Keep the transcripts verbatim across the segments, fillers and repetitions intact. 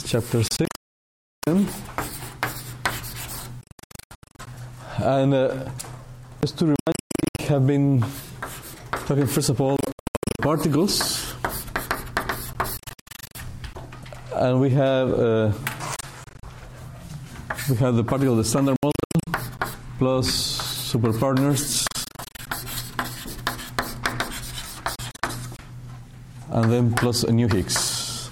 chapter six. And uh, just to remind you, we have been talking first of all about particles. And we have uh, we have the particle, the standard model, plus super partners, and then plus a new Higgs.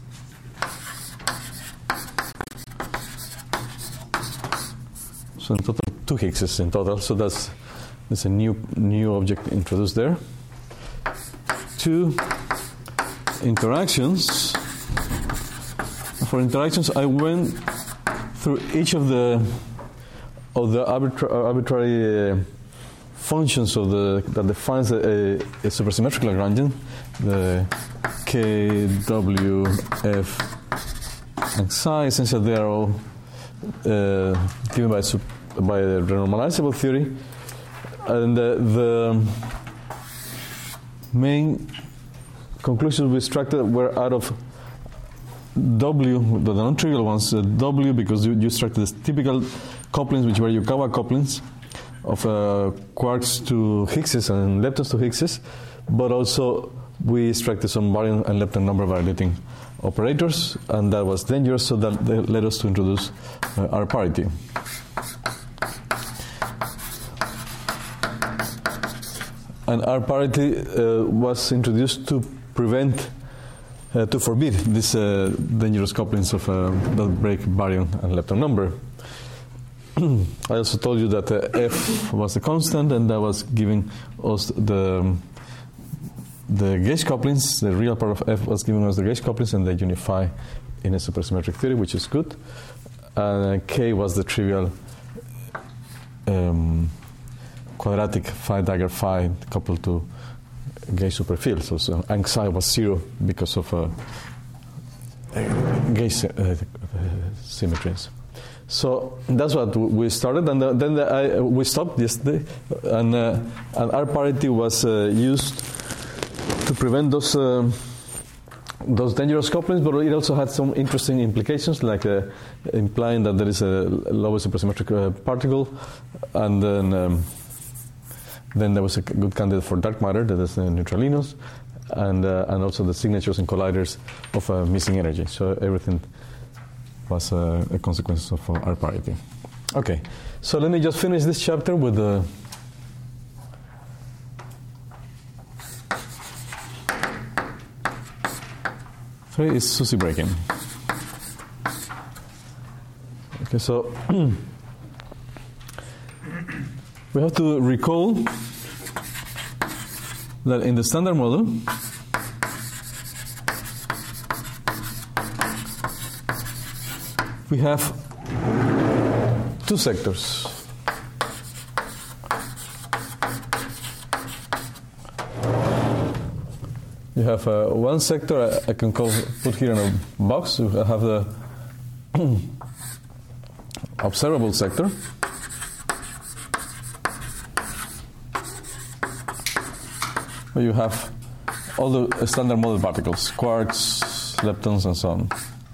So in total, two Higgses in total. So that's there's a new new object introduced there. Two interactions. For interactions, I went through each of the of the arbitra- arbitrary uh, functions of the that defines a, a, a supersymmetric Lagrangian, the K, W, F, and psi. Essentially, they are all uh, given by by the renormalizable theory, and uh, the main conclusions we extracted were out of W, the non-trivial ones, uh, W, because you, you extracted the typical couplings, which were Yukawa couplings of uh, quarks to Higgses and leptons to Higgses, but also we extracted some baryon and lepton number validating operators, and that was dangerous, so that led us to introduce uh, R parity. And R parity uh, was introduced to prevent Uh, to forbid these uh, dangerous couplings of uh, that break baryon and lepton number. I also told you that uh, F was the constant, and that was giving us the the gauge couplings. The real part of F was giving us the gauge couplings, and they unify in a supersymmetric theory, which is good. And uh, K was the trivial um, quadratic phi dagger phi coupled to gauge superfields also, and psi was zero because of uh, gauge uh, symmetries. So that's what we started, and uh, then the, I, we stopped yesterday, and uh, and R parity was uh, used to prevent those uh, those dangerous couplings, but it also had some interesting implications, like uh, implying that there is a lower supersymmetric uh, particle, and then. Um, Then there was a good candidate for dark matter, that is the neutralinos, and uh, and also the signatures and colliders of uh, missing energy. So everything was uh, a consequence of uh, R parity. Okay, so let me just finish this chapter with the. Three is SUSY breaking. Okay, so. We have to recall that in the standard model, we have two sectors. You have uh, one sector I, I can call put here in a box. You have the observable sector. Where you have all the standard model particles, quarks, leptons, and so on.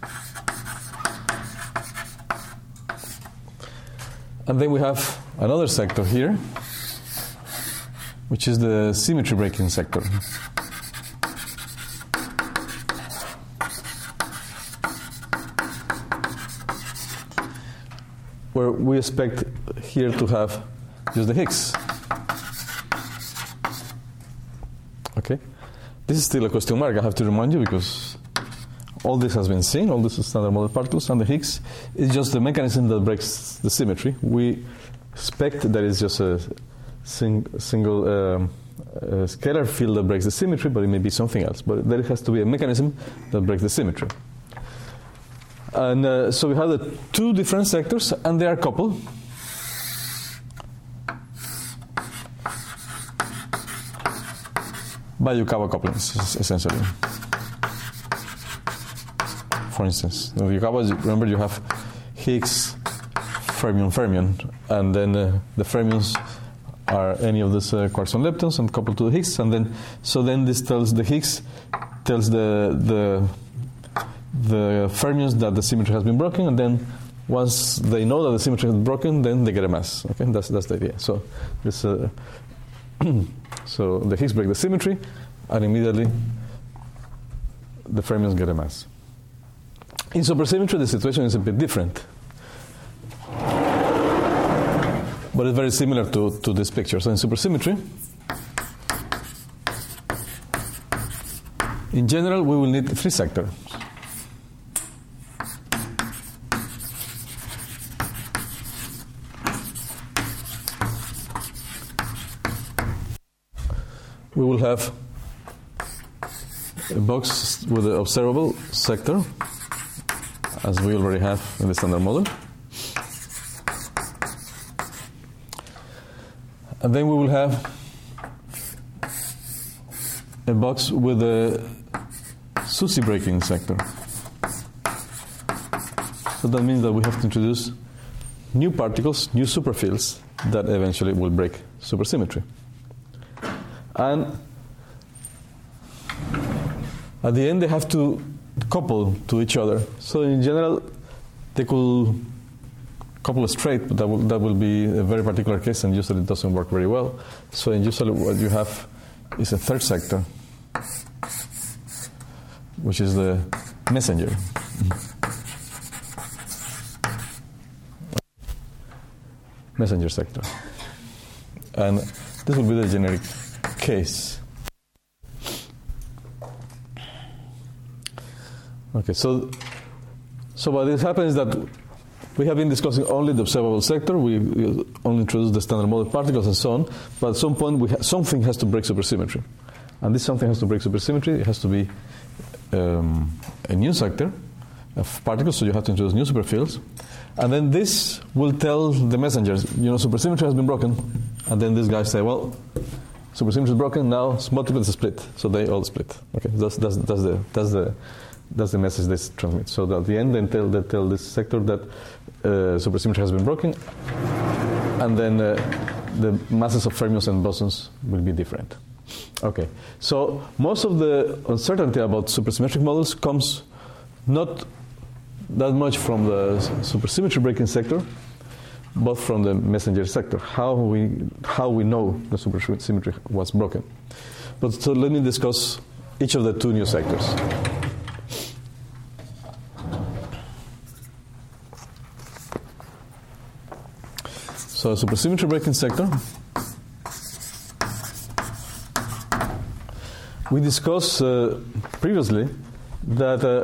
And then we have another sector here, which is the symmetry breaking sector. Where we expect here to have just the Higgs. Okay, this is still a question mark, I have to remind you, because all this has been seen, all this is standard model particles, and the Higgs is just the mechanism that breaks the symmetry. We expect that it's just a sing, single um, a scalar field that breaks the symmetry, but it may be something else. But there has to be a mechanism that breaks the symmetry. And uh, so we have the two different sectors, and they are coupled. By Yukawa couplings, essentially. For instance, the Yukawa, remember you have Higgs, fermion, fermion, and then uh, the fermions are any of these uh, quarks and leptons and coupled to the Higgs, and then so then this tells the Higgs tells the the the fermions that the symmetry has been broken, and then once they know that the symmetry has been broken, then they get a mass. Okay, that's that's the idea. So this, uh, so the Higgs break the symmetry, and immediately the fermions get a mass. In supersymmetry, the situation is a bit different, but it's very similar to, to this picture. So in supersymmetry, in general, we will need three sectors. We will have a box with an observable sector, as we already have in the standard model. And then we will have a box with a SUSY breaking sector. So that means that we have to introduce new particles, new superfields, that eventually will break supersymmetry. And at the end, they have to couple to each other. So in general, they could couple straight, but that will, that will be a very particular case, and usually it doesn't work very well. So in usually what you have is a third sector, which is the messenger. Messenger sector. And this will be the generic case. Okay, so so what this happens is that we have been discussing only the observable sector. We, we only introduced the standard model particles and so on. But at some point, we ha- something has to break supersymmetry, and this something has to break supersymmetry. It has to be um, a new sector of particles. So you have to introduce new superfields, and then this will tell the messengers, you know, supersymmetry has been broken, and then these guys say, well, supersymmetry is broken. Now multiples split, so they all split. Okay, that's that's that's the that's the That's the message they transmit. So at the end, they tell, they tell this sector that uh, supersymmetry has been broken, and then uh, the masses of fermions and bosons will be different. Okay, so most of the uncertainty about supersymmetric models comes not that much from the supersymmetry breaking sector, but from the messenger sector. How we how we know the supersymmetry was broken. But so let me discuss each of the two new sectors. So supersymmetry breaking sector, we discussed uh, previously that uh,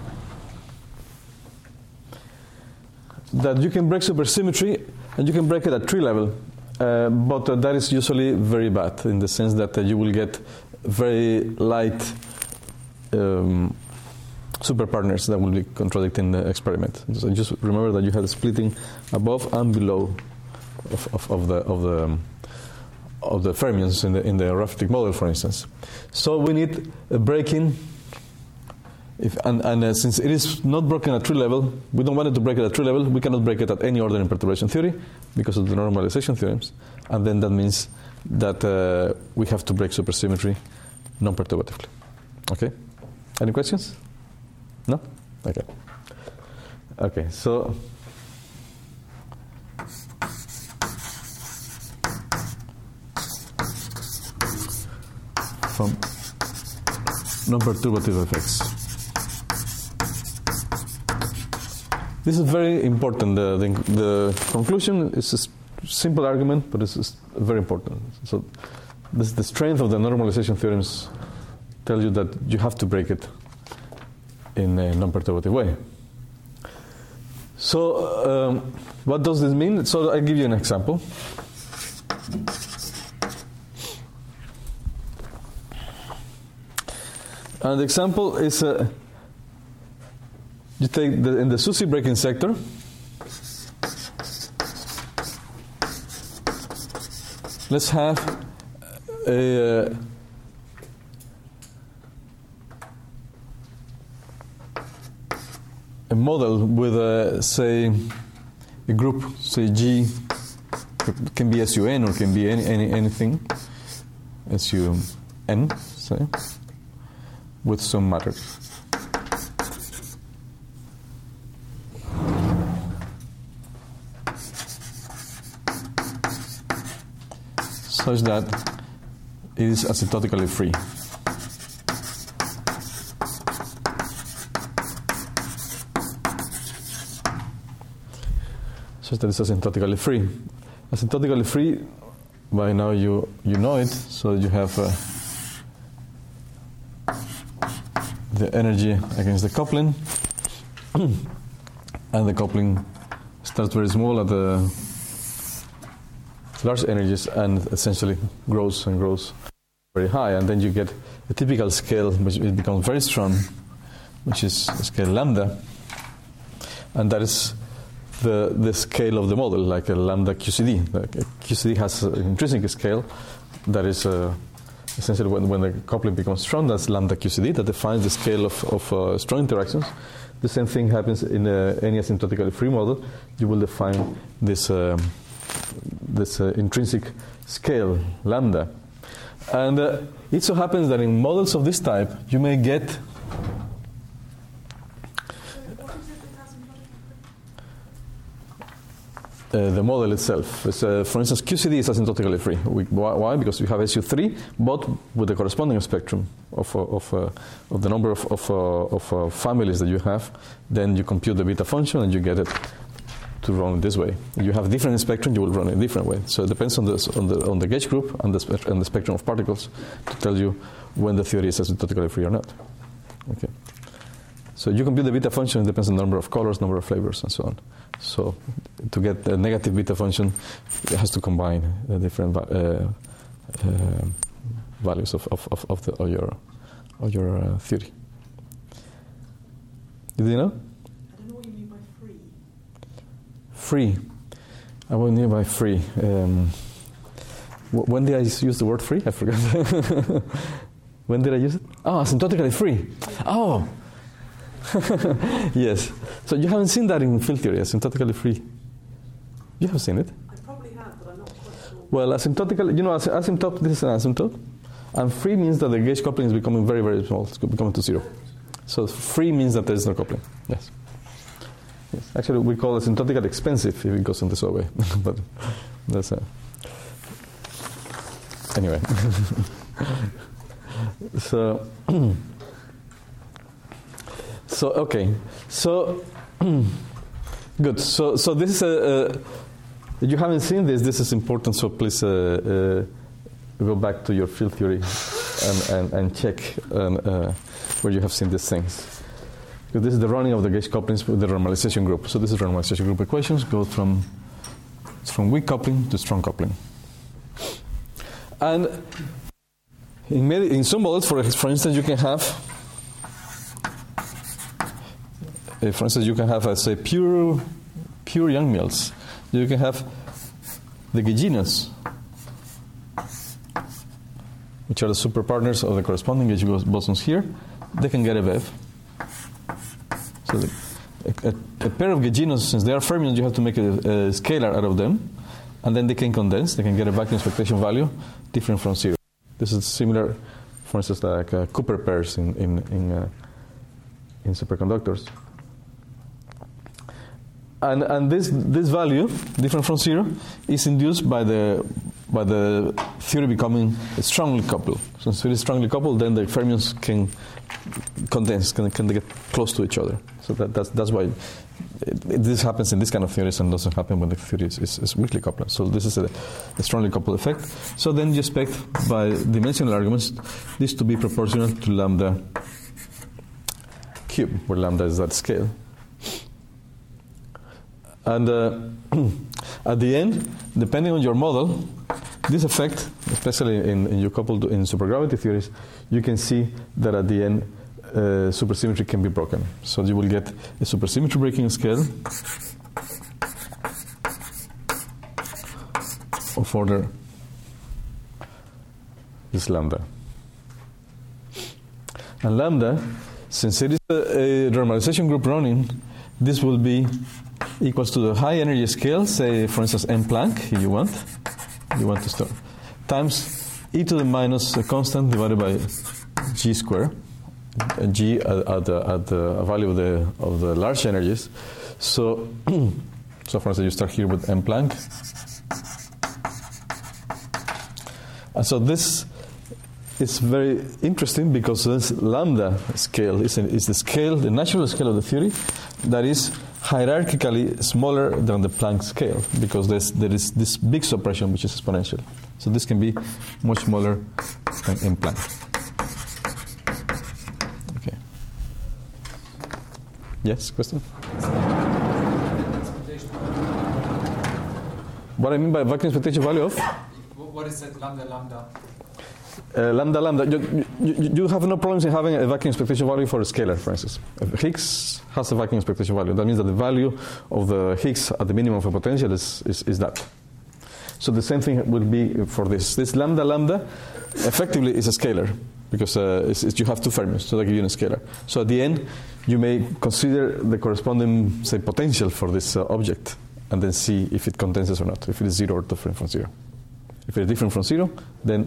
that you can break supersymmetry and you can break it at tree level, uh, but uh, that is usually very bad in the sense that uh, you will get very light um, superpartners that will be contradicting the experiment. So just remember that you have splitting above and below Of, of, of the of the um, of the fermions in the in the Rafferty model, for instance. So we need a breaking. If and, and uh, since it is not broken at tree level, we don't want it to break it at tree level. We cannot break it at any order in perturbation theory because of the normalization theorems. And then that means that uh, we have to break supersymmetry non-perturbatively. Okay. Any questions? No. Okay. Okay. So. From non-perturbative effects. This is very important. The, the, the conclusion is a simple argument, but it's very important. So this, the strength of the normalization theorems tell you that you have to break it in a non-perturbative way. So um, what does this mean? So I'll give you an example. And the example is uh, you take the, in the SUSY breaking sector, let's have a, uh, a model with a, say, a group, say G, it can be S U N or can be any, any anything, S U N, say, with some matter. such that it is asymptotically free. Such that it's asymptotically free. Asymptotically free, by now you, you know it, so you have uh, the energy against the coupling, and the coupling starts very small at the large energies and essentially grows and grows very high, and then you get a typical scale which it becomes very strong, which is scale lambda, and that is the the scale of the model, like a lambda Q C D. Like a Q C D has an intrinsic scale that is uh, essentially when, when the coupling becomes strong, that's lambda Q C D, that defines the scale of, of uh, strong interactions. The same thing happens in uh, any asymptotically free model. You will define this uh, this uh, intrinsic scale, lambda. And uh, it so happens that in models of this type, you may get uh, the model itself. It's, uh, for instance, Q C D is asymptotically free. We, why? why? Because we have S U three, but with the corresponding spectrum of, uh, of, uh, of the number of, of, uh, of uh, families that you have. Then you compute the beta function and you get it to run this way. If you have different spectrum, you will run it a different way. So it depends on the on the on the gauge group and the spe- and the spectrum of particles to tell you when the theory is asymptotically free or not. Okay. So you compute the beta function. It depends on the number of colors, number of flavors, and so on. So to get the negative beta function, it has to combine the different uh, uh, values of of of, of, the, of your of your uh, theory. Did you know? Free. I will mean by free. Um, w- when did I use the word free? I forgot. When did I use it? Oh, asymptotically free. Oh, yes. So you haven't seen that in field theory, asymptotically free. You have seen it. I probably have, but I'm not quite sure. Well, asymptotically, you know, as- asymptote. This is an asymptote, and free means that the gauge coupling is becoming very, very small. It's becoming to zero. So free means that there is no coupling. Yes. Yes. Actually, we call asymptotically expensive if it goes in this way, but that's uh, anyway. so, so okay, so good. So, so this is a. Uh, you haven't seen this. This is important. So please uh, uh, go back to your field theory and and, and check um, uh, where you have seen these things. Because this is the running of the gauge couplings with the normalization group. So this is normalization group equations, go from from weak coupling to strong coupling. And in, many, in some models, for, for instance, you can have, uh, for instance, you can have, uh, say, pure pure Yang-Mills. You can have the gauginos, which are the super partners of the corresponding gauge bosons here. They can get a V E V. So the, a, a pair of gauginos, since they are fermions, you have to make a, a scalar out of them, and then they can condense. They can get a vacuum expectation value different from zero. This is similar, for instance, like uh, Cooper pairs in in in, uh, in superconductors. And and this this value different from zero is induced by the by the theory becoming strongly coupled. Since it is strongly coupled, then the fermions can condense, can can get close to each other. So that, that's that's why it, it, this happens in this kind of theories and doesn't happen when the theory is, is, is weakly coupled. So this is a, a strongly coupled effect. So then you expect by dimensional arguments this to be proportional to lambda cube, where lambda is that scale. And uh, at the end, depending on your model, this effect, especially in, in your coupled in supergravity theories, you can see that at the end, uh, supersymmetry can be broken. So you will get a supersymmetry breaking scale of order is lambda. And lambda, since it is a, a normalization group running, this will be equals to the high energy scale, say for instance m Planck, if you want, you want to start, times e to the minus a constant divided by g square, g at, at, the, at the value of the of the large energies. So, so for instance, you start here with m Planck, And so this is very interesting because this lambda scale is, a, is the scale, the natural scale of the theory that is hierarchically smaller than the Planck scale, because there's, there is this big suppression which is exponential. So this can be much smaller than in Planck. Okay. Yes, question? What I mean by vacuum expectation value of? What is that lambda lambda? Uh, lambda lambda, you, you, you have no problems in having a vacuum expectation value for a scalar, for instance. If Higgs has a vacuum expectation value, that means that the value of the Higgs at the minimum of a potential is, is, is that. So the same thing would be for this. This lambda lambda effectively is a scalar, because uh, it's, it's, you have two fermions, so they give you a scalar. So at the end, you may consider the corresponding, say, potential for this uh, object, and then see if it condenses or not, if it is zero or different from zero. If it is different from zero, then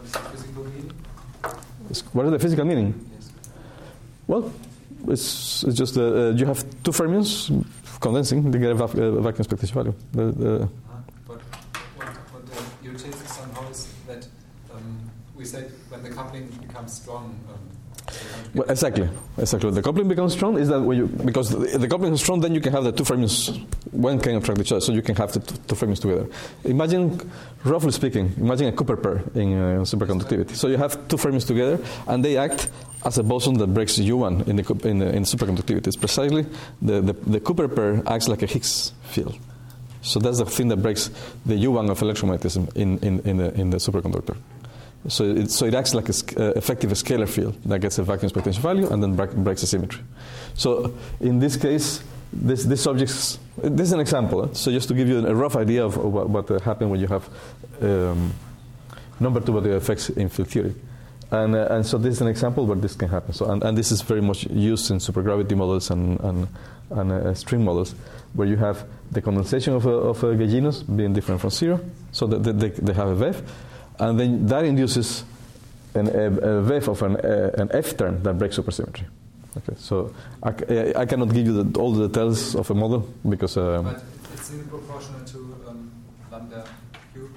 what is the physical meaning? Yes. Well, it's, it's just uh, uh, you have two fermions condensing, they get a, va- a vacuum expectation value. The, the uh, but what, what uh, your take is on how is that um, we said when the coupling becomes strong. Um, well, exactly, exactly. The coupling becomes strong is that when you because the, the coupling is strong, then you can have the two fermions. One can attract each other, so you can have the two, two fermions together. Imagine, roughly speaking, imagine a Cooper pair in uh, superconductivity. So you have two fermions together, and they act as a boson that breaks U one in the in, the, in superconductivity. It's precisely the, the the Cooper pair acts like a Higgs field. So that's the thing that breaks the U one of electromagnetism in in in the, in the superconductor. So it, so it acts like an uh, effective scalar field that gets a vacuum expectation value and then break, breaks the symmetry. So in this case, this this objects. This is an example. Eh? So just to give you a rough idea of what, what uh, happens when you have um, number two-body effects in field theory, and uh, and so this is an example where this can happen. So and, and this is very much used in supergravity models and and, and uh, string models, where you have the condensation of a, of a gauge genus being different from zero. So that they, they have a wave. And then that induces an, a, a wave of an, a, an F term that breaks supersymmetry. Okay, so I, I cannot give you the, all the details of a model because. Um, but it's in proportional to um, lambda cubed.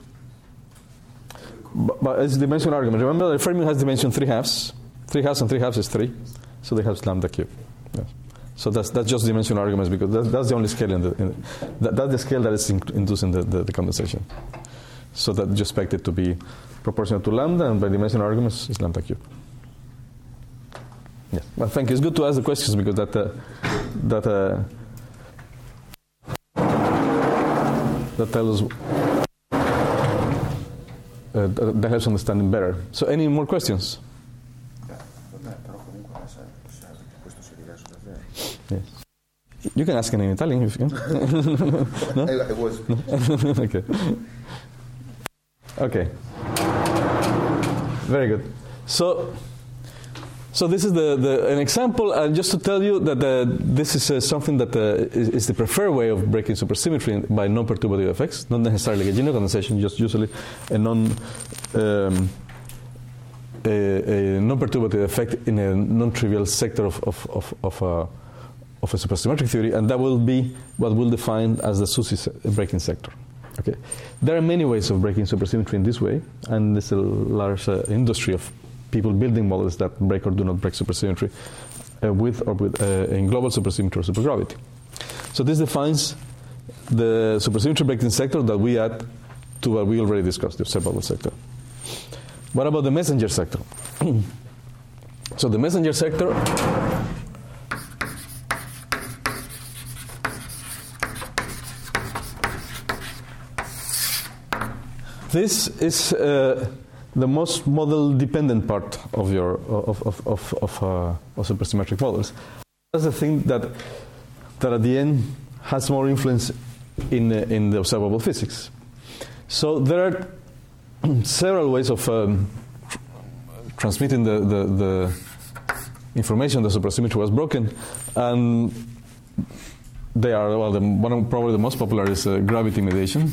But, but it's dimensional argument. Remember, the fermion has dimension three halves. Three halves and three halves is three, so they have lambda cubed. Yes. So that's that's just dimensional arguments because that's, that's the only scale in the, in the that, that's the scale that is in, inducing the, the, the condensation. So that you expect it to be proportional to lambda, and by dimensional arguments is lambda cubed. Yes. Well, thank you. It's good to ask the questions because that uh, that uh, that tells us uh, that helps understanding better. So, any more questions? Yes. You can ask in Italian if you can. No? I, I was. No? Okay. Okay. Very good. So, so this is the, the an example, and just to tell you that uh, this is uh, something that uh, is, is the preferred way of breaking supersymmetry by non-perturbative effects, not necessarily Gaussian condensation, just usually a non um, a, a non-perturbative effect in a non-trivial sector of of of, of uh, of a supersymmetric theory, and that will be what we'll define as the SUSY breaking sector. Okay, there are many ways of breaking supersymmetry in this way, and there's a large uh, industry of people building models that break or do not break supersymmetry uh, with or with uh, in global supersymmetry or supergravity. So this defines the supersymmetry breaking sector that we add to what we already discussed, the observable sector. What about the messenger sector? So the messenger sector This is uh, the most model-dependent part of your of of of, of, uh, of supersymmetric models. That's the thing that that at the end has more influence in uh, in the observable physics. So there are several ways of um, tr- transmitting the, the the information the supersymmetry was broken, and they are well. The one of, probably the most popular is uh, gravity mediation.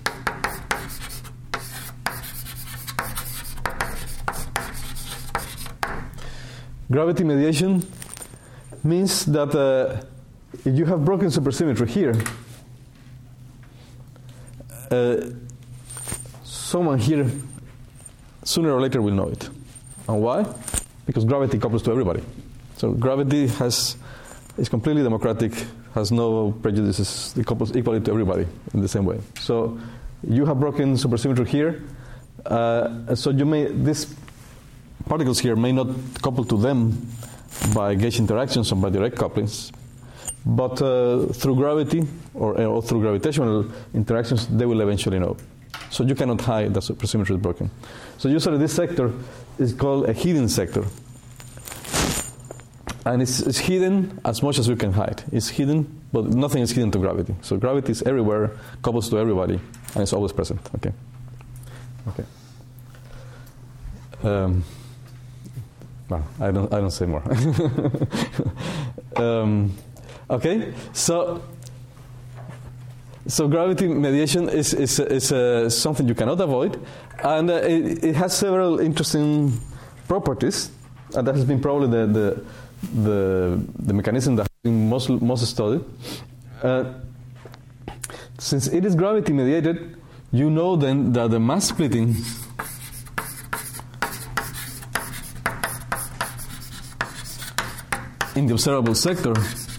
Gravity mediation means that uh, if you have broken supersymmetry here, uh, someone here sooner or later we'll know it. And why? Because gravity couples to everybody. So gravity has is completely democratic, has no prejudices, it couples equally to everybody in the same way. So you have broken supersymmetry here, uh, so you may these particles here may not couple to them by gauge interactions or by direct couplings, but uh, through gravity or, or through gravitational interactions, they will eventually know. So you cannot hide that supersymmetry is broken. So usually this sector is called a hidden sector. And it's, it's hidden as much as you can hide. It's hidden, but nothing is hidden to gravity. So gravity is everywhere, couples to everybody, and it's always present. Okay. Okay. Um, well, I don't. I don't say more. um, okay. So. So gravity mediation is is, is uh, something you cannot avoid, and uh, it, it has several interesting properties, and that has been probably the the the, the mechanism that has been most most studied. Uh, since it is gravity mediated, you know then that the mass splitting in the observable sector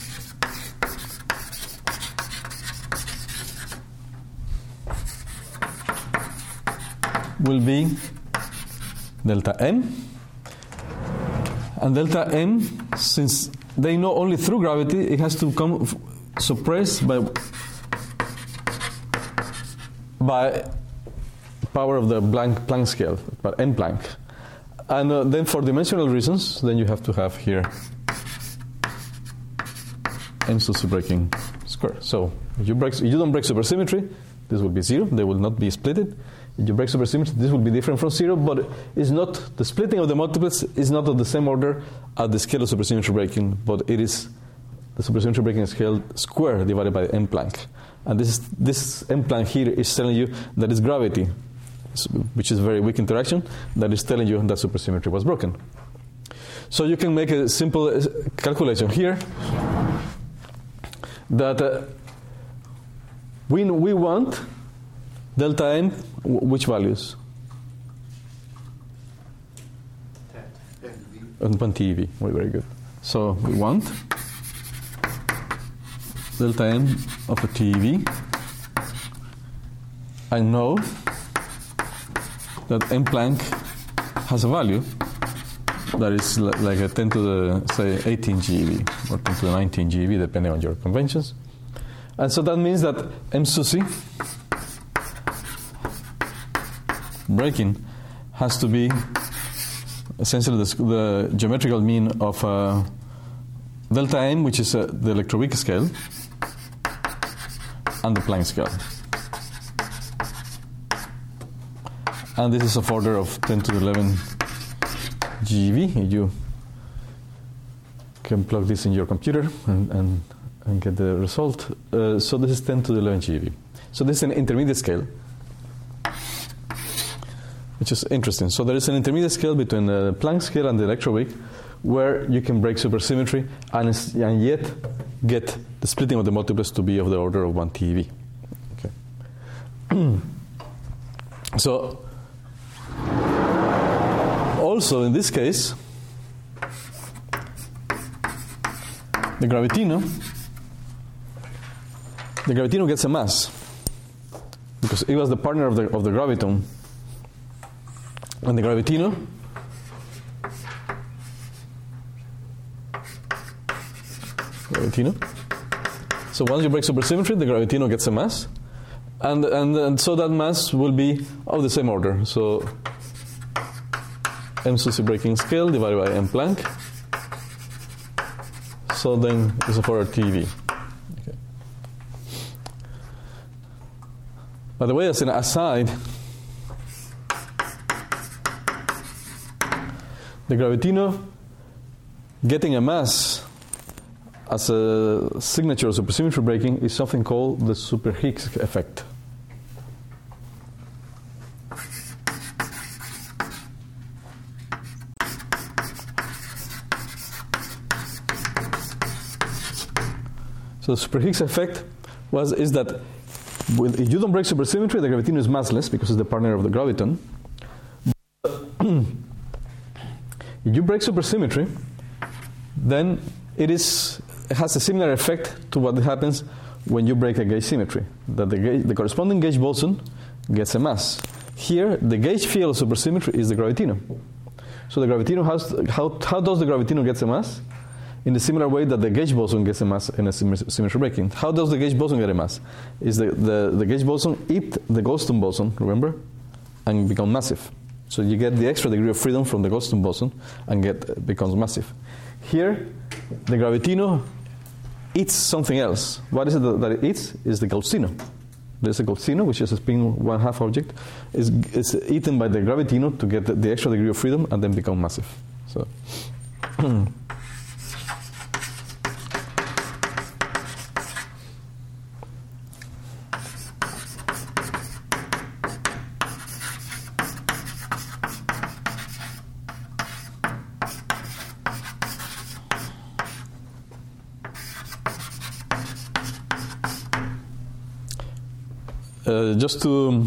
will be delta M, and delta M, since they know only through gravity, it has to come f- suppressed by by power of the Planck, Planck scale, but n Planck, and uh, then for dimensional reasons, then you have to have here n Susy breaking square. So if you break, if you don't break supersymmetry, this will be zero. They will not be splitted. If you break supersymmetry, this will be different from zero, but it's not, the splitting of the multiplets is not of the same order at the scale of supersymmetry breaking, but it is the supersymmetry breaking scale square divided by n Planck. And this is, this n Planck here is telling you that it's gravity, which is a very weak interaction, that is telling you that supersymmetry was broken. So you can make a simple calculation here that uh, we, we want delta M, which values? And one T E V. Very, very good. So we want delta M of a T E V. I know that M Planck has a value that is like a ten to the, say, eighteen G E V or ten to the nineteen G E V, depending on your conventions. And so that means that M Susy breaking has to be essentially the, the geometrical mean of uh, delta M, which is uh, the electroweak scale, and the Planck scale. And this is of order of ten to the eleven G E V. You can plug this in your computer and, and, and get the result. Uh, so this is ten to the eleven G E V. So this is an intermediate scale, which is interesting. So there is an intermediate scale between the Planck scale and the electroweak, where you can break supersymmetry and, and yet get the splitting of the multiplets to be of the order of one T E V. Okay. So also in this case, the gravitino, the gravitino gets a mass because it was the partner of the of the graviton. And the gravitino gravitino. So once you break supersymmetry, the gravitino gets a mass, and and, and so that mass will be of the same order. So M Susy breaking scale divided by M Planck. So then it's of order T E V. Okay. By the way, as an aside, the gravitino getting a mass as a signature of supersymmetry breaking is something called the super Higgs effect. So the super Higgs effect was is that with, if you don't break supersymmetry, the gravitino is massless because it's the partner of the graviton. if you break supersymmetry, then it is it has a similar effect to what happens when you break a gauge symmetry, that the, gauge, the corresponding gauge boson gets a mass. Here, the gauge field of supersymmetry is the gravitino. So the gravitino has, how, how does the gravitino get a mass? In a similar way that the gauge boson gets a mass in a symmetry breaking. How does the gauge boson get a mass? Is the, the, the gauge boson eat the Goldstone boson, remember, and become massive. So you get the extra degree of freedom from the Goldstone boson and get becomes massive. Here, the gravitino eats something else. What is it that it eats? Is the Gaussino. There's a Gaussino, which is a spin one-half object, is is eaten by the gravitino to get the, the extra degree of freedom and then become massive. So. Uh, just to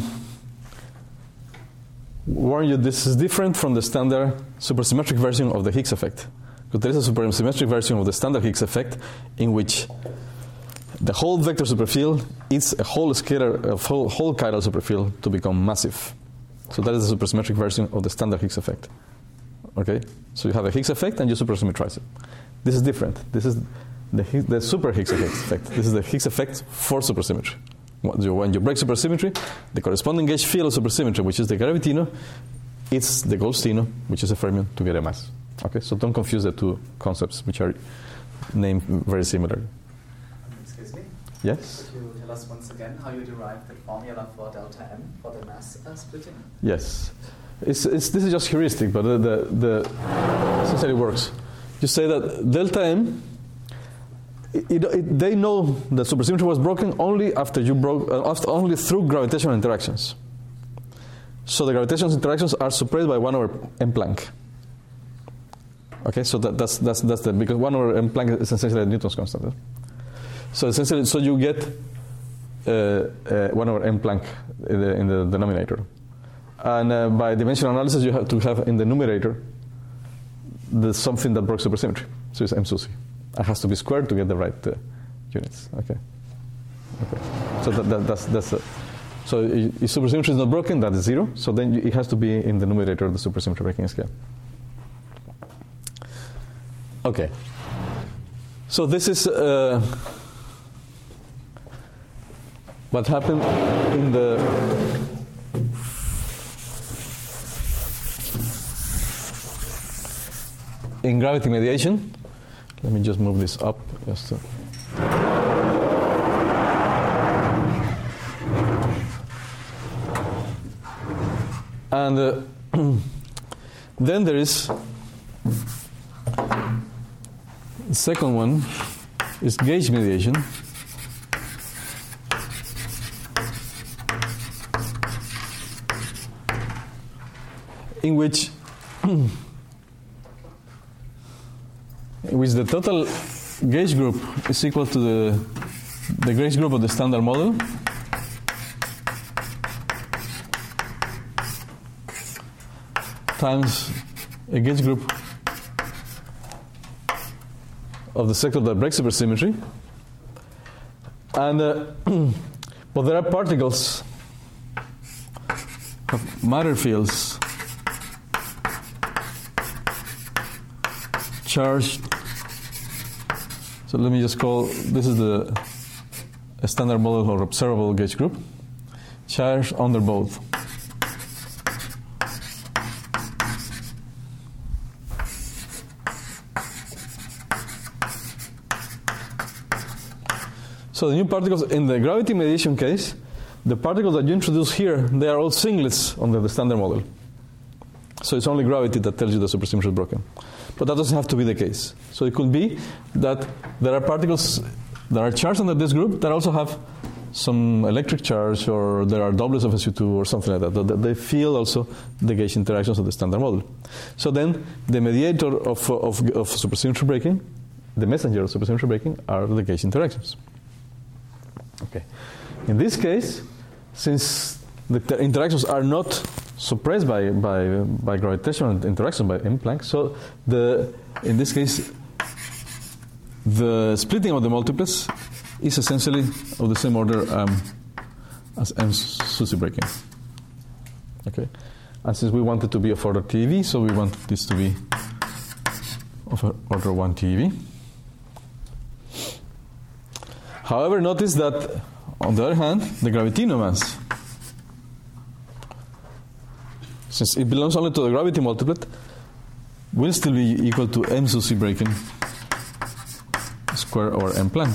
warn you, this is different from the standard supersymmetric version of the Higgs effect. Because there is a supersymmetric version of the standard Higgs effect in which the whole vector superfield is a whole scalar, a whole, whole chiral superfield to become massive. So that is the supersymmetric version of the standard Higgs effect. Okay? So you have a Higgs effect and you supersymmetrize it. This is different. This is the, the super Higgs effect. This is the Higgs effect for supersymmetry. When you break supersymmetry, the corresponding gauge field of supersymmetry, which is the gravitino, it's the Goldstino, which is a fermion, to get a mass. Okay, so don't confuse the two concepts, which are named very similar. Excuse me? Yes? Could you tell us once again how you derive the formula for delta M for the mass uh, splitting? Yes. It's, it's, this is just heuristic, but the, the, the essentially works. You say that delta M, It, it, they know that supersymmetry was broken only after you broke, uh, after, only through gravitational interactions. So the gravitational interactions are suppressed by one over m Planck. Okay, so that, that's that's that's the because one over m Planck is essentially Newton's constant. Eh? So essentially, so you get uh, uh, one over m Planck in the, in the denominator, and uh, by dimensional analysis, you have to have in the numerator the something that broke supersymmetry. So it's m SUSY. It has to be squared to get the right uh, units. Okay. Okay. So that, that, that's that's. Uh, so if supersymmetry is not broken, that is zero. So then you, it has to be in the numerator of the supersymmetry breaking scale. Okay. So this is uh, what happened in the. In gravity mediation. Let me just move this up. Just to and uh, then there is the second one is gauge mediation. In which in which the total gauge group is equal to the, the gauge group of the standard model times a gauge group of the sector that breaks supersymmetry. And uh, but there are particles of matter fields charged. So let me just call, this is the a standard model or observable gauge group, charged under both. So the new particles, in the gravity mediation case, the particles that you introduce here, they are all singlets under the standard model. So it's only gravity that tells you the supersymmetry is broken. But that doesn't have to be the case. So it could be that there are particles that are charged under this group that also have some electric charge, or there are doublets of S U two or something like that. That they feel also the gauge interactions of the standard model. So then the mediator of, of, of supersymmetry breaking, the messenger of supersymmetry breaking, are the gauge interactions. Okay. In this case, since the interactions are not suppressed by, by, by gravitational interaction by M Planck. So the, in this case, the splitting of the multiplets is essentially of the same order um, as M Susy breaking. Okay, and since we want it to be of order T eV, so we want this to be of order one T eV. However, notice that on the other hand, the gravitino mass, since it belongs only to the gravity multiplet, will still be equal to M Susy breaking square over M Planck.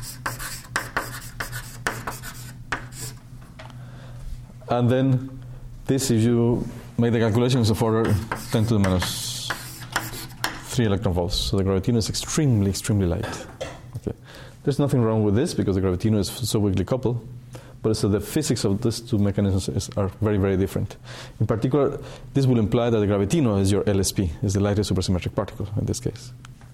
And then this, if you make the calculations of order ten to the minus three electron volts. So the gravitino is extremely, extremely light. Okay. There's nothing wrong with this because the gravitino is so weakly coupled. But so the physics of these two mechanisms is, are very, very different. In particular, this will imply that the gravitino is your L S P, is the lightest supersymmetric particle in this case.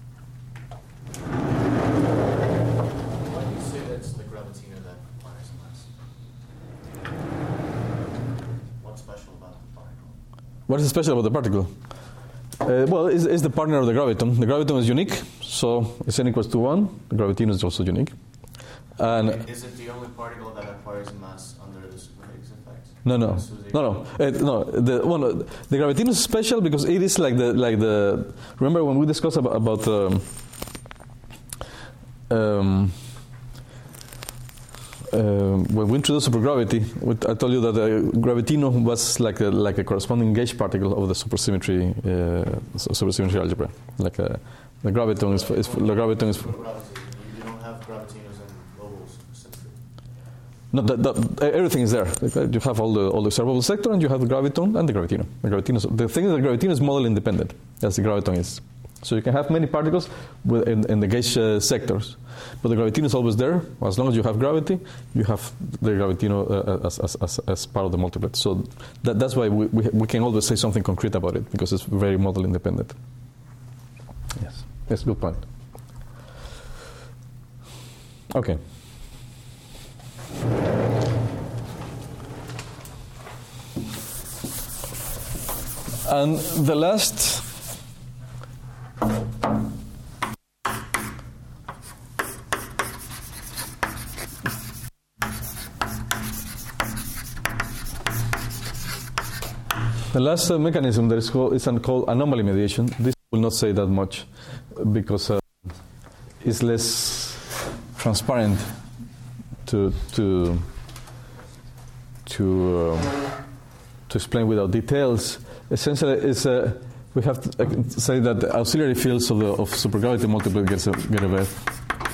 Why do you say that's the gravitino that requires mass? What's special about the particle? What is special about the particle? Uh, well, it's, it's the partner of the graviton. The graviton is unique, so it's n equals to one. The gravitino is also unique. And is it the only particle that acquires mass under the super-Higgs effect? No, no, no, no, uh, no. The well, no, the gravitino is special because it is like the like the. Remember when we discussed about, about um, um, uh, when we introduced supergravity, I told you that the gravitino was like a like a corresponding gauge particle of the supersymmetry uh, supersymmetry algebra. Like a, the graviton is, is the graviton is. You don't have gravitinos and lobos simply. No, that, that, everything is there. You have all the all the observable sector, and you have the graviton and the gravitino. The gravitino. Is, the thing is, the gravitino is model independent, as the graviton is. So you can have many particles with, in, in the gauge uh, sectors, but the gravitino is always there. As long as you have gravity, you have the gravitino uh, as, as, as, as part of the multiplet. So that, that's why we, we we can always say something concrete about it because it's very model independent. Yes, yes, good point. Okay. And the last the last uh, mechanism that is called is called anomaly mediation. This will not say that much because uh, it's less transparent to to to uh, to explain without details. Essentially, it's uh, we have to uh, say that the auxiliary fields of the of supergravity multiplet get a, get a V E F.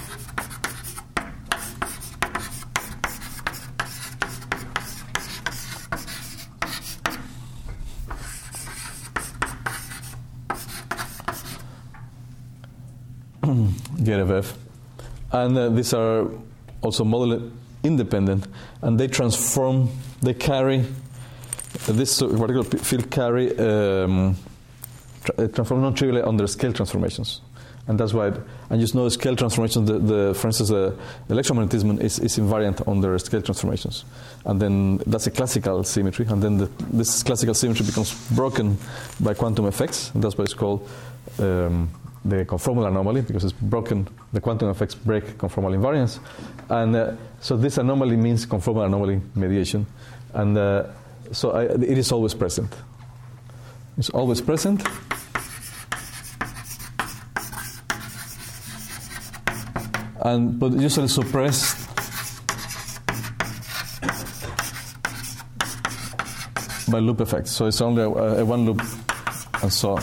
Get a V E F. And uh, these are also model independent, and they transform, they carry, uh, this particular field carry, um, tra- transform non-trivially under scale transformations. And that's why, it, and just know scale transformations, the, the, for instance, the electromagnetism is, is invariant under scale transformations. And then that's a classical symmetry, and then the, this classical symmetry becomes broken by quantum effects, and that's why it's called um, the conformal anomaly, because it's broken, the quantum effects break conformal invariance. And uh, so this anomaly means conformal anomaly mediation. And uh, so I, it is always present. It's always present. And but usually suppressed by loop effects. So it's only a, a one loop, and so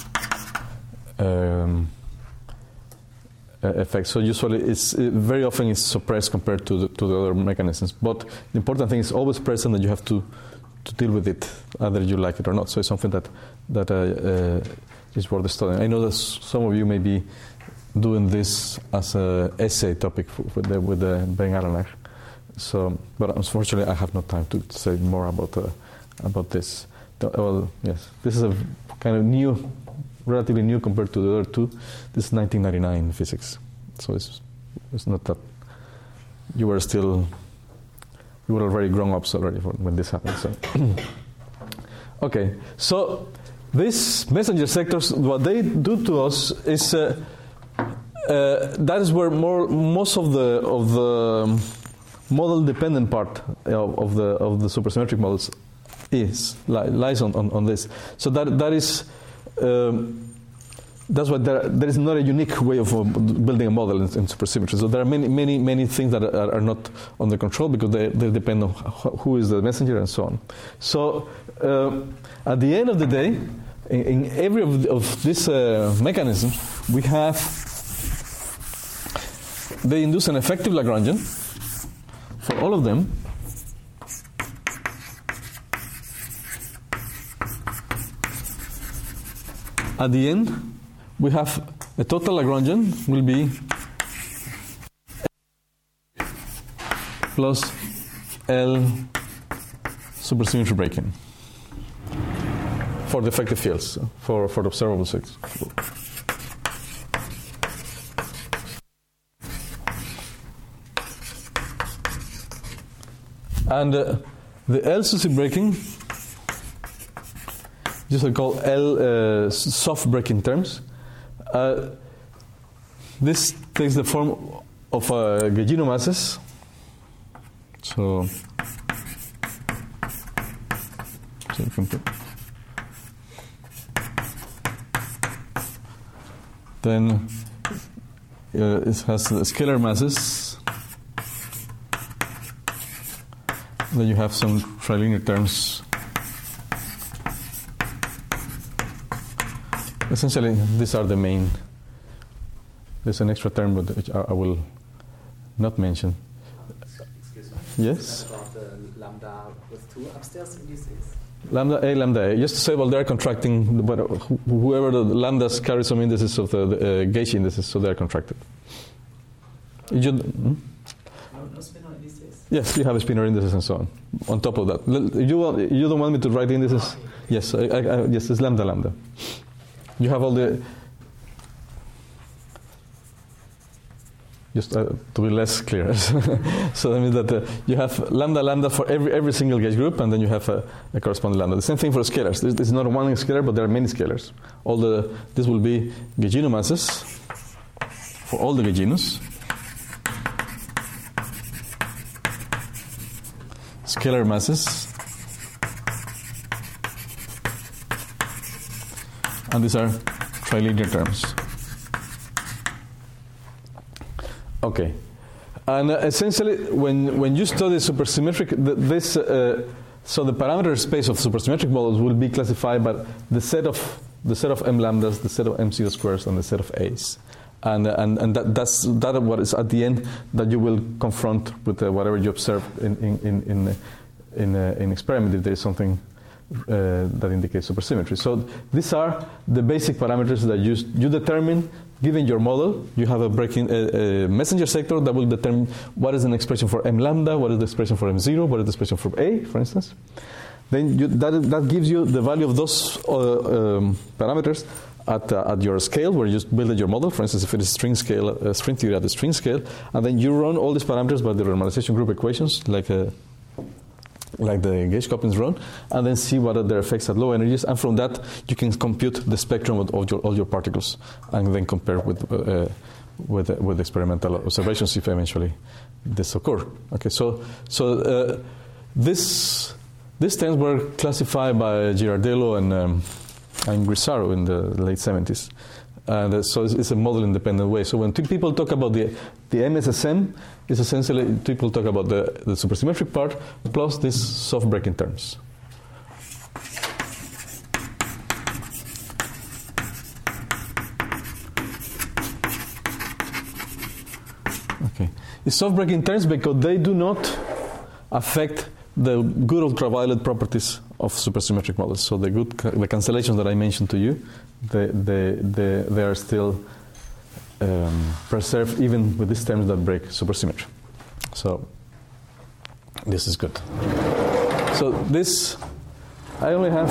um, effect. So usually it's it very often it's suppressed compared to the, to the other mechanisms. But the important thing is always present, and you have to to deal with it, either you like it or not. So it's something that that uh, uh, is worth studying. I know that some of you may be doing this as an essay topic with the with the Ben-Alanar. So, but unfortunately, I have no time to say more about uh, about this. Well, yes, this is a kind of new, relatively new compared to the other two. This is nineteen ninety-nine physics, so it's it's not that you were still you were already grown ups already when this happened. So, Okay, so these messenger sectors, what they do to us is uh, uh, that is where more most of the of the model-dependent part of, of the of the supersymmetric models is li- lies on, on, on this. So that that is um, that's why there there is not a unique way of uh, building a model in, in supersymmetry. So there are many many many things that are, are not under control because they, they depend on who is the messenger and so on. So uh, at the end of the day, in, in every of, the, of these uh, mechanisms, we have they induce an effective Lagrangian for all of them. At the end, we have a total Lagrangian will be plus L supersymmetry breaking for the effective fields, for, for the observable sectors. And uh, the L S U S I breaking, just I call L uh, soft breaking terms. Uh, this takes the form of uh, Gaugiano masses. So, so you can put. Then uh, it has the scalar masses. Then you have some trilinear terms. Essentially, these are the main. There's an extra term, but which I, I will not mention. Excuse me. Yes? What about the lambda with two upstairs indices? Lambda A, lambda A. Just to say, well, they're contracting, but whoever the lambdas carry some indices of the, the uh, gauge indices, so they're contracted. You, hmm? No, no spinor indices? Yes, you have spinor indices and so on. On top of that, you want, you don't want me to write indices? Yes, I, I, I, yes, it's lambda lambda. You have all the. Just uh, to be less clear, so that means that uh, you have lambda lambda for every every single gauge group, and then you have a, a corresponding lambda. The same thing for scalars. This, this is not one scalar, but there are many scalars. All the this will be Gaugiano masses for all the Gaugianos. Scalar masses, and these are trilinear terms. Okay, and uh, essentially, when when you study supersymmetric, th- this uh, so the parameter space of supersymmetric models will be classified by the set of the set of m lambdas, the set of m zero squares, and the set of a's, and uh, and and that, that's that what is at the end that you will confront with uh, whatever you observe in in in in, in, uh, in experiment if there is something uh, that indicates supersymmetry. So these are the basic parameters that you you determine. Given your model, you have a breaking a, a messenger sector that will determine what is an expression for m lambda, what is the expression for m zero, what is the expression for a, for instance. Then you, that that gives you the value of those uh, um, parameters at uh, at your scale where you build your model. For instance, if it is string scale, uh, string theory at the string scale, and then you run all these parameters by the normalization group equations, like a. like the gauge couplings run, and then see what are their effects at low energies, and from that you can compute the spectrum of, of your, all your particles, and then compare with uh, with uh, with experimental observations if eventually this occur. Okay, so so uh, this these terms were classified by Girardello and um, and Grisaro in the late seventies, and uh, so it's, it's a model independent way. So when two people talk about the the M S S M, it's essentially people talk about the, the supersymmetric part plus these soft breaking terms. Okay, it's soft breaking terms because they do not affect the good ultraviolet properties of supersymmetric models. So the good the cancellations that I mentioned to you, they they they, they are still Um, preserved even with these terms that break supersymmetry. So this is good. So this, I only have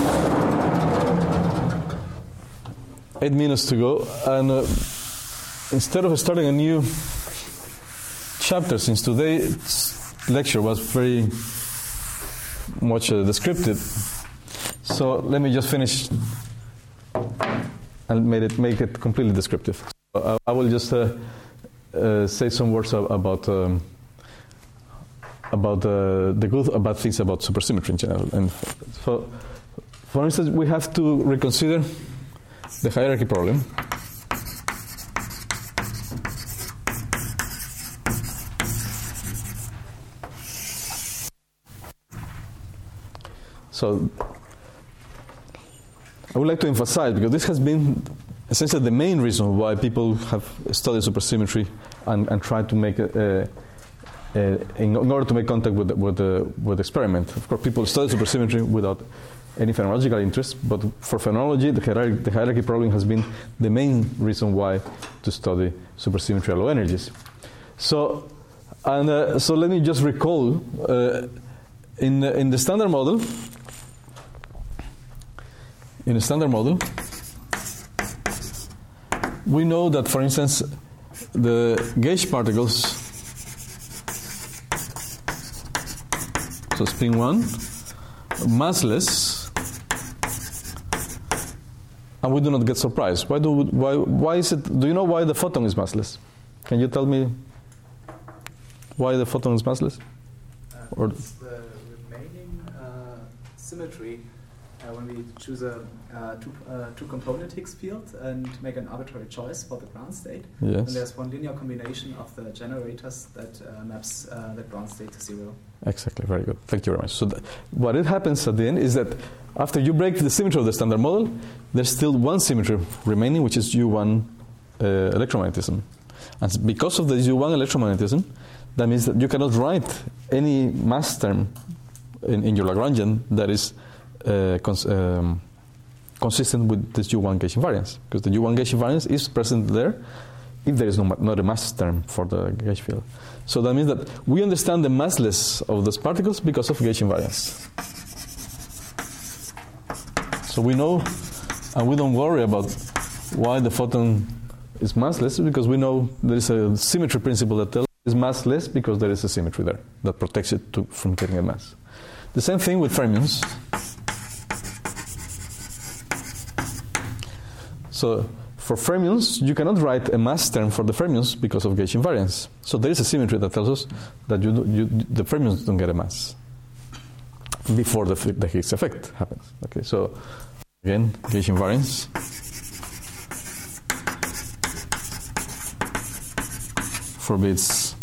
eight minutes to go, and uh, instead of starting a new chapter, since today's lecture was very much uh, descriptive, So let me just finish and made it, make it completely descriptive. So I, I will just uh, uh, say some words about um, about uh, the good or bad things about supersymmetry in general. And so, for instance, we have to reconsider the hierarchy problem. So I would like to emphasize, because this has been essentially the main reason why people have studied supersymmetry and, and tried to make a, a, a, in order to make contact with the, with the with the experiment. Of course, people study supersymmetry without any phenomenological interest, but for phenomenology, the hierarchy, the hierarchy problem has been the main reason why to study supersymmetry at low energies. So, and uh, so let me just recall uh, in the, in the standard model. In a standard model, we know that, for instance, the gauge particles, so spin one, massless, and we do not get surprised. Why do we, why why is it? Do you know why the photon is massless? Can you tell me why the photon is massless? Uh, or it's the remaining uh, symmetry. Uh, when we choose a uh, two, uh, two-component Higgs field and make an arbitrary choice for the ground state, yes. and there's one linear combination of the generators that uh, maps uh, the ground state to zero. Exactly, very good. Thank you very much. So th- what it happens at the end is that after you break the symmetry of the standard model, there's still one symmetry remaining, which is U one uh, electromagnetism. And because of the U one electromagnetism, that means that you cannot write any mass term in, in your Lagrangian that is Uh, cons- um, consistent with this U one gauge invariance, because the U one gauge invariance is present there if there is no ma- not a mass term for the gauge field. So that means that we understand the massless of those particles because of gauge invariance. So we know, and we don't worry about why the photon is massless, because we know there is a symmetry principle that tells it's massless because there is a symmetry there that protects it to, from getting a mass. The same thing with fermions. So for fermions, you cannot write a mass term for the fermions because of gauge invariance. So there is a symmetry that tells us that you, you, the fermions don't get a mass before the, the Higgs effect happens. Okay, so again, gauge invariance. Forbids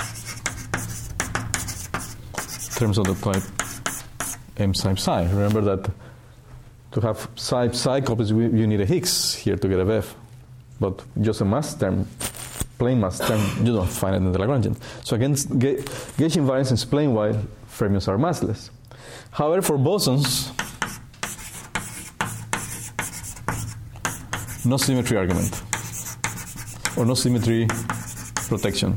terms of the type M psi psi. Remember that to have psi psi copies, you need a Higgs here to get a V E F. But just a mass term, plain mass term, you don't find it in the Lagrangian. So again, ga- gauge invariance explains why fermions are massless. However, for bosons, no symmetry argument, or no symmetry protection.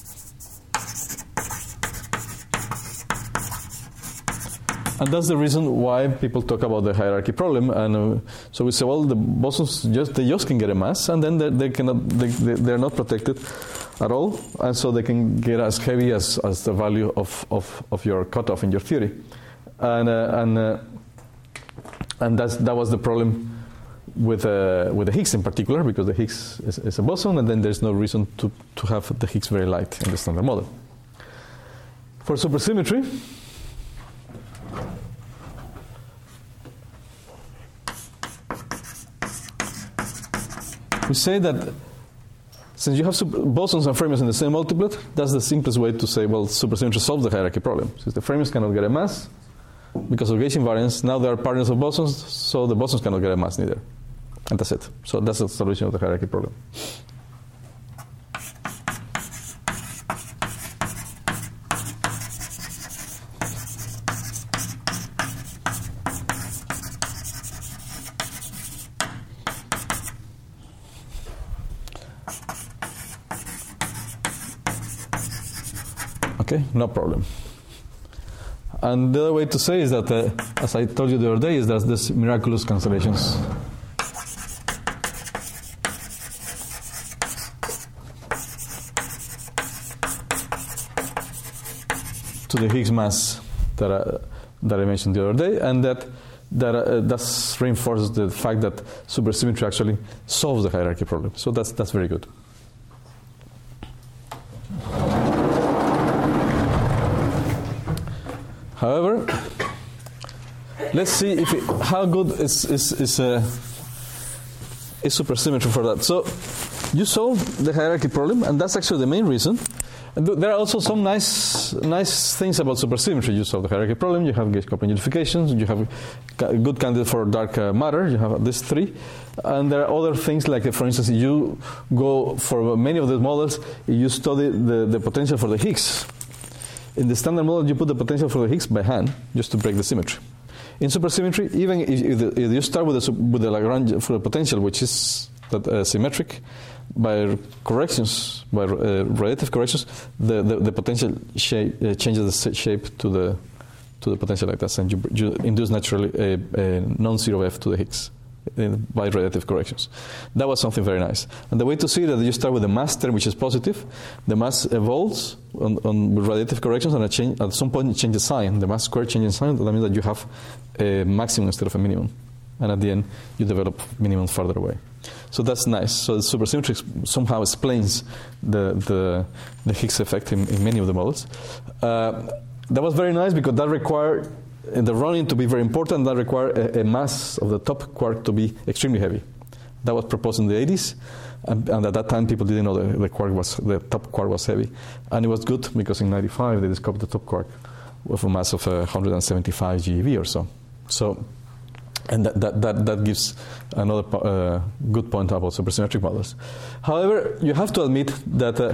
And that's the reason why people talk about the hierarchy problem. And uh, so we say, well, the bosons just they just can get a mass, and then they, they cannot they, they they're not protected at all, and so they can get as heavy as, as the value of, of, of your cutoff in your theory, and uh, and uh, and that's that was the problem with uh, with the Higgs in particular, because the Higgs is, is a boson, and then there's no reason to to have the Higgs very light in the standard model. For supersymmetry, we say that since you have super- bosons and fermions in the same multiplet, that's the simplest way to say, well, supersymmetry solves the hierarchy problem. Since the fermions cannot get a mass because of gauge invariance, now they are partners of bosons, so the bosons cannot get a mass neither. And that's it. So that's the solution of the hierarchy problem. Okay, no problem. And the other way to say is that, uh, as I told you the other day, is that there's miraculous cancellations. To the Higgs mass that I, that I mentioned the other day, and that that uh, that's reinforces the fact that supersymmetry actually solves the hierarchy problem. So that's that's very good. However, let's see if it, how good is is is, uh, is supersymmetry for that. So you solve the hierarchy problem, and that's actually the main reason. And th- there are also some nice nice things about supersymmetry. You solve the hierarchy problem. You have gauge coupling unifications. You have a good candidate for dark uh, matter. You have these three, and there are other things like, uh, for instance, you go for many of these models. You study the, the potential for the Higgs. In the standard model, you put the potential for the Higgs by hand just to break the symmetry. In supersymmetry, even if, if, the, if you start with the, with the Lagrange for the potential, which is that, uh, symmetric, by corrections, by uh, radiative corrections, the, the, the potential shape uh, changes the shape to the to the potential like that, and you, you induce naturally a, a non-zero F to the Higgs by radiative corrections. That was something very nice. And the way to see that, you start with the mass term, which is positive. The mass evolves on, on with radiative corrections, and at, change, at some point it changes sign. The mass square changes sign. That means that you have a maximum instead of a minimum. And at the end, you develop minimum farther away. So that's nice. So the supersymmetry somehow explains the the, the Higgs effect in, in many of the models. Uh, that was very nice because that required the running to be very important. That required a, a mass of the top quark to be extremely heavy. That was proposed in the eighties, and, and at that time people didn't know the, the quark was the top quark was heavy, and it was good because in ninety-five they discovered the top quark with a mass of uh, one hundred seventy-five GeV or so. So. And that, that, that, that gives another uh, good point about supersymmetric models. However, you have to admit that uh,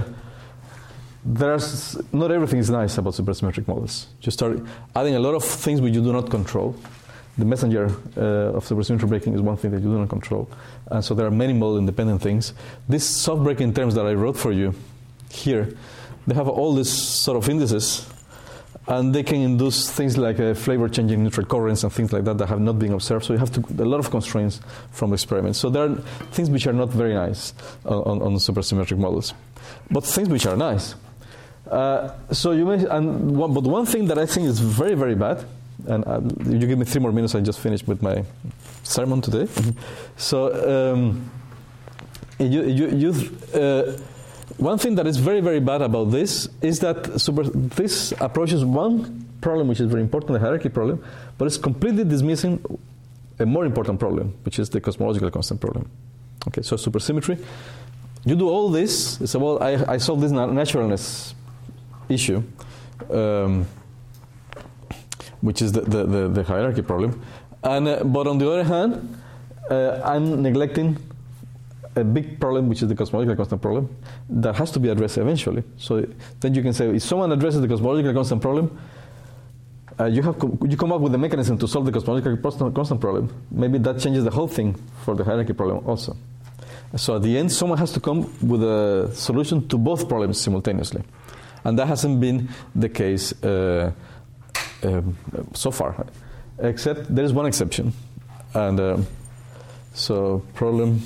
there's not everything is nice about supersymmetric models. You start adding a lot of things which you do not control. The messenger uh, of supersymmetry breaking is one thing that you do not control. And so there are many model-independent things. These soft breaking terms that I wrote for you here, they have all these sort of indices, and they can induce things like uh, flavor changing neutral currents and things like that that have not been observed. So you have to a lot of constraints from experiments. So there are things which are not very nice on, on, on supersymmetric models, but things which are nice. Uh, so you may, and one, but one thing that I think is very very bad, and uh, you give me three more minutes, I just finished with my sermon today. So um, you you, you uh, one thing that is very, very bad about this is that super, this approaches one problem which is very important, the hierarchy problem, but it's completely dismissing a more important problem, which is the cosmological constant problem. Okay, so supersymmetry. You do all this, it's well, I, I solved this naturalness issue, um, which is the, the, the, the hierarchy problem. And uh, but on the other hand, uh, I'm neglecting a big problem, which is the cosmological constant problem, that has to be addressed eventually. So then you can say, if someone addresses the cosmological constant problem, uh, you have co- you come up with a mechanism to solve the cosmological constant problem. Maybe that changes the whole thing for the hierarchy problem also. So at the end, someone has to come with a solution to both problems simultaneously. And that hasn't been the case uh, um, so far. Except there is one exception. And uh, so problem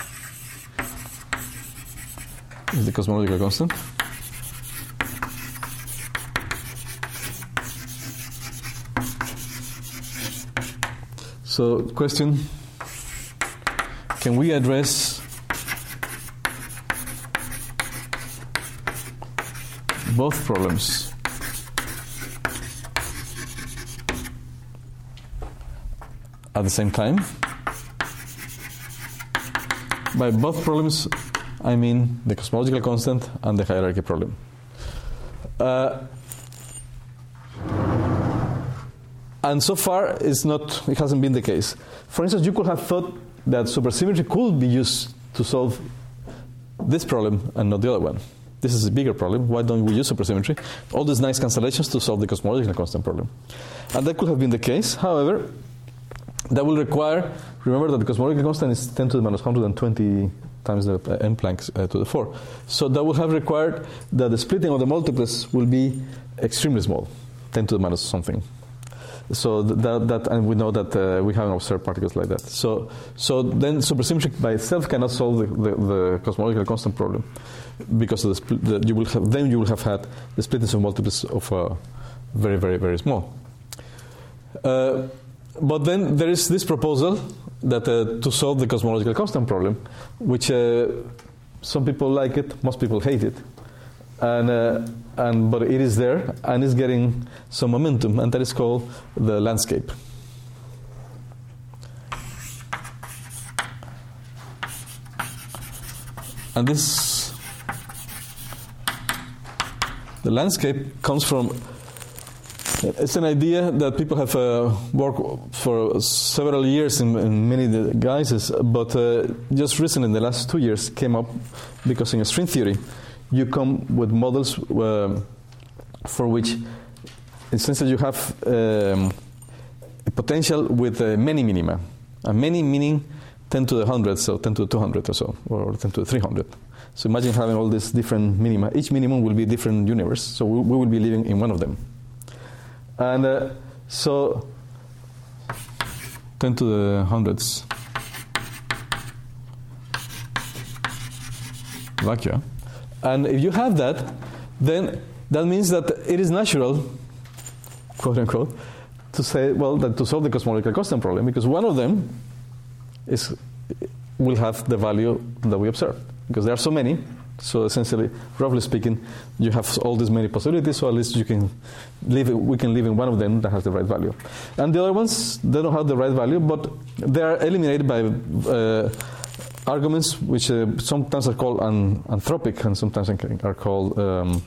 is the cosmological constant. So, question, can we address both problems at the same time? By both problems, I mean the cosmological constant and the hierarchy problem. Uh, and so far, it's not. It hasn't been the case. For instance, you could have thought that supersymmetry could be used to solve this problem and not the other one. This is a bigger problem. Why don't we use supersymmetry? All these nice cancellations to solve the cosmological constant problem. And that could have been the case. However, that will require, remember that the cosmological constant is ten to the minus one hundred twenty times the uh, n Planck uh, to the four. So that would have required that the splitting of the multiples will be extremely small, ten to the minus something. So that, that and we know that uh, we haven't observed particles like that. So so then supersymmetry by itself cannot solve the, the, the cosmological constant problem, because of the, split, the you will have then you will have had the splittings of multiples of uh, very very very small. Uh, but then there is this proposal that uh, to solve the cosmological constant problem, which uh, some people like it, most people hate it, and uh, and but it is there and it's getting some momentum, and that is called the landscape. And this, the landscape comes from. It's an idea that people have uh, worked for several years in, in many guises, but uh, just recently, in the last two years, came up because in string theory, you come with models uh, for which, essentially, you have um, a potential with uh, many minima. And many meaning ten to the hundred, so ten to the two hundred or so, or ten to the three hundred. So imagine having all these different minima. Each minimum will be a different universe, so we, we will be living in one of them. And uh, so, ten to the hundreds vacua. And if you have that, then that means that it is natural, quote unquote, to say, well, that to solve the cosmological constant problem, because one of them is will have the value that we observe, because there are so many. So essentially, roughly speaking, you have all these many possibilities, so at least you can live, we can live in one of them that has the right value. And the other ones, they don't have the right value, but they are eliminated by uh, arguments which uh, sometimes are called an, anthropic and sometimes are called um,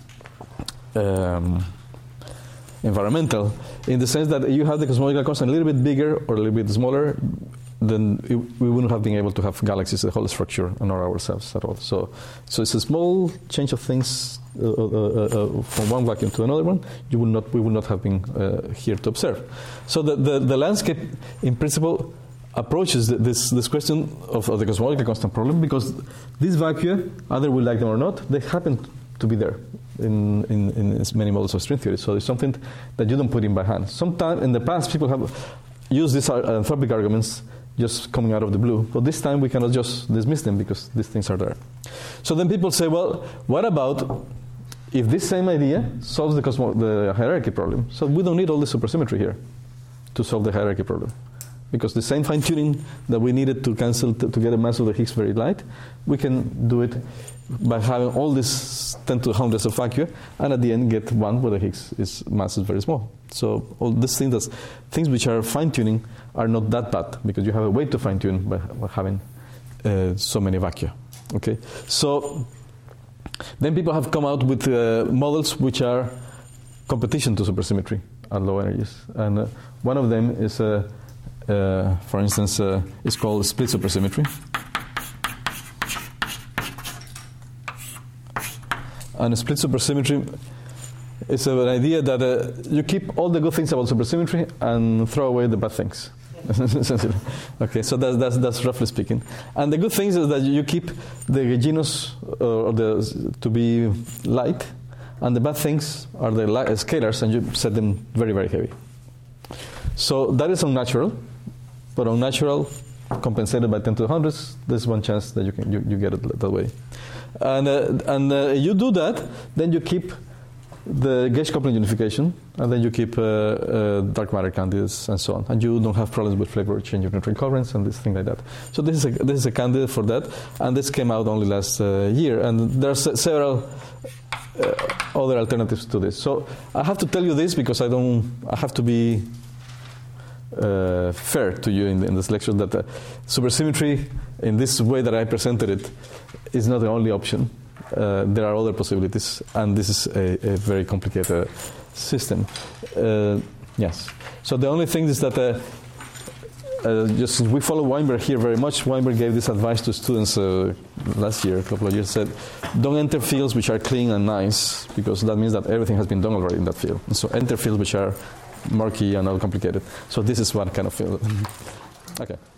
um, environmental, in the sense that you have the cosmological constant a little bit bigger or a little bit smaller, then it, we wouldn't have been able to have galaxies, the whole structure, and not ourselves at all. So, so it's a small change of things uh, uh, uh, from one vacuum to another one. You would not, we would not have been uh, here to observe. So the, the, the landscape, in principle, approaches this this question of, of the cosmological constant problem, because these vacua, either we like them or not, they happen to be there in, in, in many models of string theory. So it's something that you don't put in by hand. Sometime in the past, people have used these anthropic arguments just coming out of the blue. But this time we cannot just dismiss them because these things are there. So then people say, well, what about if this same idea solves the, cosmo- the hierarchy problem? So we don't need all the supersymmetry here to solve the hierarchy problem. Because the same fine-tuning that we needed to cancel t- to get a mass of the Higgs very light, we can do it by having all this ten to the hundreds of vacua, and at the end get one where the Higgs is mass is very small. So all these things, that's, things which are fine-tuning are not that bad, because you have a way to fine-tune by, by having uh, so many vacua. Okay, so then people have come out with uh, models which are competition to supersymmetry at low energies, and uh, one of them is, uh, uh, for instance, uh, is called split supersymmetry. And split supersymmetry is an idea that uh, you keep all the good things about supersymmetry and throw away the bad things. Okay, so that's, that's that's roughly speaking. And the good things is that you keep the genus uh, or the to be light, and the bad things are the light, uh, scalars, and you set them very very heavy. So that is unnatural, but unnatural compensated by ten to the hundreds. There's one chance that you can you, you get it that way. And uh, and uh, you do that, then you keep the gauge coupling unification, and then you keep uh, uh, dark matter candidates and so on, and you don't have problems with flavor change of neutron currents and this thing like that. So this is a, this is a candidate for that, and this came out only last uh, year, and there are s- several uh, other alternatives to this. So I have to tell you this because I don't. I have to be uh, fair to you in, in this lecture that uh, supersymmetry in this way that I presented it is not the only option. Uh, there are other possibilities, and this is a, a very complicated system. Uh, yes. So the only thing is that uh, uh, just we follow Weinberg here very much. Weinberg gave this advice to students uh, last year, a couple of years. Said, don't enter fields which are clean and nice, because that means that everything has been done already in that field. And so enter fields which are murky and all complicated. So this is one kind of field. Okay.